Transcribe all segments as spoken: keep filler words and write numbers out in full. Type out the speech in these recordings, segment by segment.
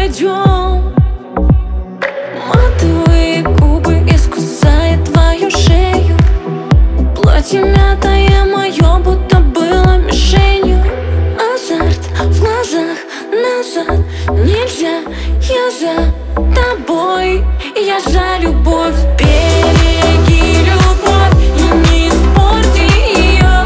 пойдем. Матовые губы искусают твою шею. Платье мятое мое будто было мишенью. Азарт в глазах, назад нельзя. Я за тобой, я за любовь. Береги любовь и не испорти ее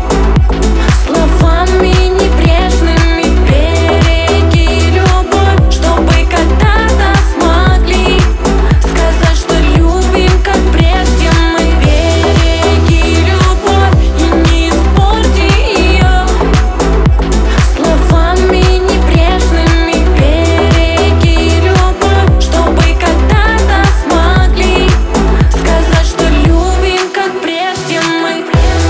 словами небрежными. Береги любовь, чтобы когда-то смогли сказать, что любим, как прежде мы. Береги любовь и не испорти ее словами небрежными. Береги любовь, чтобы когда-то смогли сказать, что любим, как прежде мы.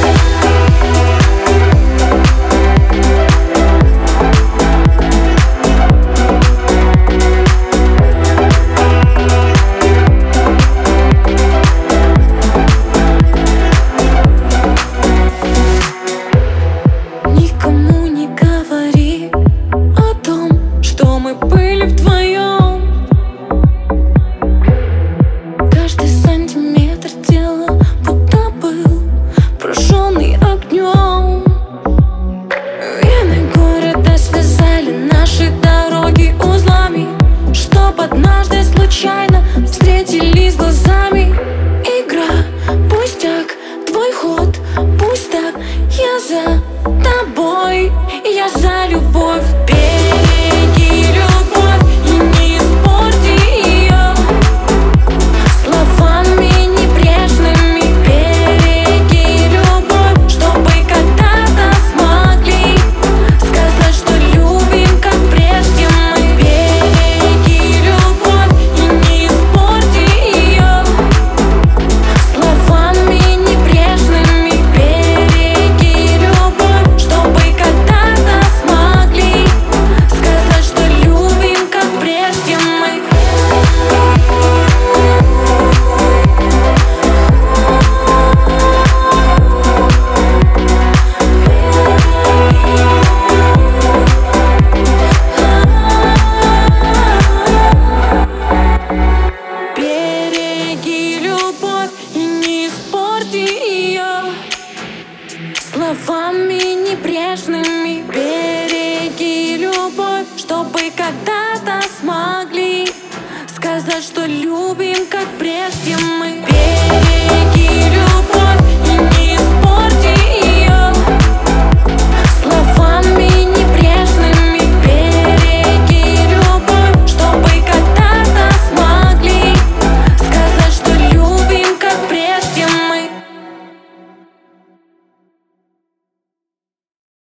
Никому не говори о том, что мы были вдвоем. Каждый сантиметр тела будто был прожженный огнем. Вены города связали наши дороги узлами, чтоб однажды случайно встретились глазами. Игра, пустяк, твой ход, пусть так. Я за тобой, я за любовь. Береги любовь и не испорти ее словами небрежными. Береги любовь, чтобы когда-то смогли сказать, что любим, как прежде мы. Береги любовь и не испорти ее словами небрежными. Береги любовь, чтобы когда-то смогли сказать, что любим, как прежде мы. Береги любовь и не испорти ее словами небрежными. Береги любовь, чтобы когда-то смогли сказать, что любим, как прежде мы.